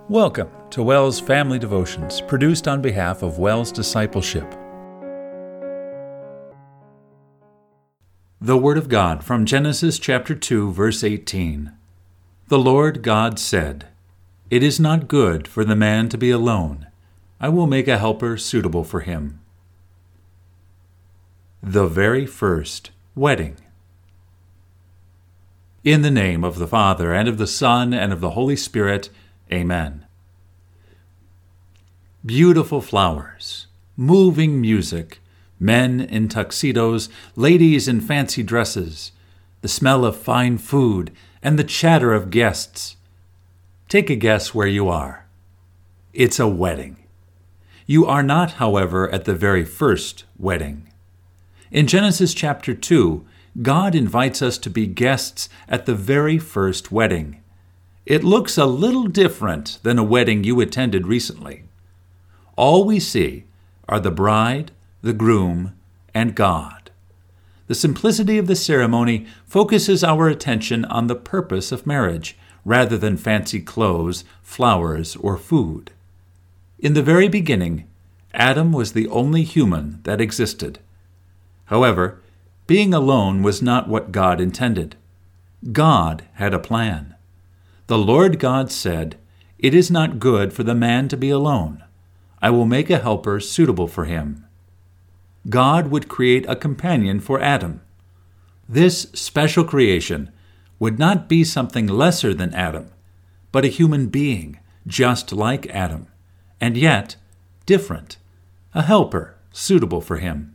Welcome to WELS Family Devotions, produced on behalf of WELS Discipleship. The Word of God from Genesis chapter 2, verse 18. The Lord God said, "It is not good for the man to be alone. I will make a helper suitable for him." The very first wedding. In the name of the Father, and of the Son, and of the Holy Spirit, Amen. Beautiful flowers, moving music, men in tuxedos, ladies in fancy dresses, the smell of fine food, and the chatter of guests. Take a guess where you are. It's a wedding. You are not, however, at the very first wedding. In Genesis chapter 2, God invites us to be guests at the very first wedding. It looks a little different than a wedding you attended recently. All we see are the bride, the groom, and God. The simplicity of the ceremony focuses our attention on the purpose of marriage, rather than fancy clothes, flowers, or food. In the very beginning, Adam was the only human that existed. However, being alone was not what God intended. God had a plan. The Lord God said, "It is not good for the man to be alone. I will make a helper suitable for him." God would create a companion for Adam. This special creation would not be something lesser than Adam, but a human being just like Adam, and yet different, a helper suitable for him.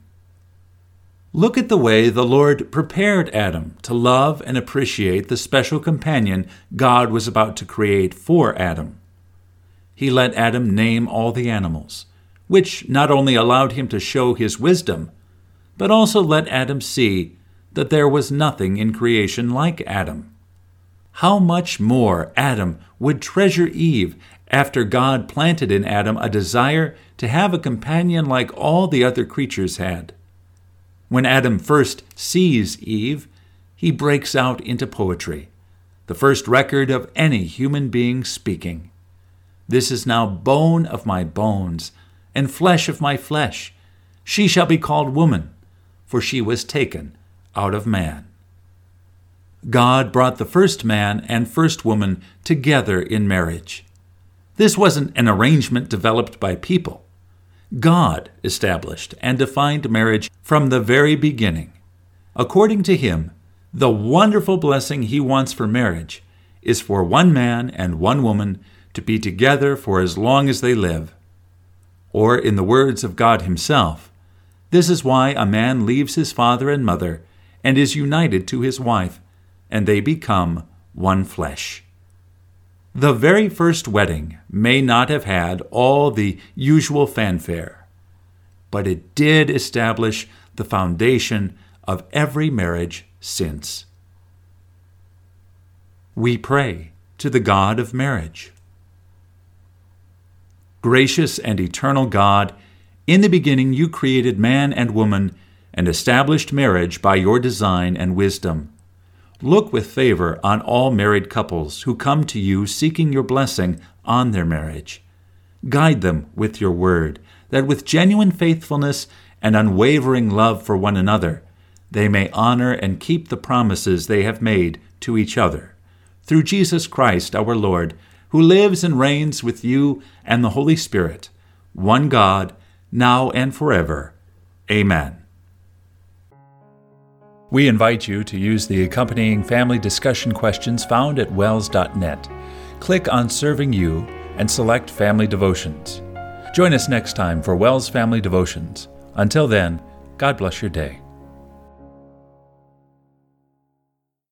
Look at the way the Lord prepared Adam to love and appreciate the special companion God was about to create for Adam. He let Adam name all the animals, which not only allowed him to show his wisdom, but also let Adam see that there was nothing in creation like Adam. How much more Adam would treasure Eve after God planted in Adam a desire to have a companion like all the other creatures had. When Adam first sees Eve, he breaks out into poetry, the first record of any human being speaking. "This is now bone of my bones, and flesh of my flesh. She shall be called woman, for she was taken out of man." God brought the first man and first woman together in marriage. This wasn't an arrangement developed by people. God established and defined marriage from the very beginning. According to him, the wonderful blessing he wants for marriage is for one man and one woman to be together for as long as they live. Or, in the words of God himself, this is why a man leaves his father and mother and is united to his wife, and they become one flesh. The very first wedding may not have had all the usual fanfare, but it did establish the foundation of every marriage since. We pray to the God of marriage. Gracious and eternal God, in the beginning you created man and woman and established marriage by your design and wisdom. Look with favor on all married couples who come to you seeking your blessing on their marriage. Guide them with your word, that with genuine faithfulness and unwavering love for one another, they may honor and keep the promises they have made to each other. Through Jesus Christ our Lord, who lives and reigns with you and the Holy Spirit, one God, now and forever. Amen. We invite you to use the accompanying family discussion questions found at wels.net. Click on Serving You and select Family Devotions. Join us next time for WELS Family Devotions. Until then, God bless your day.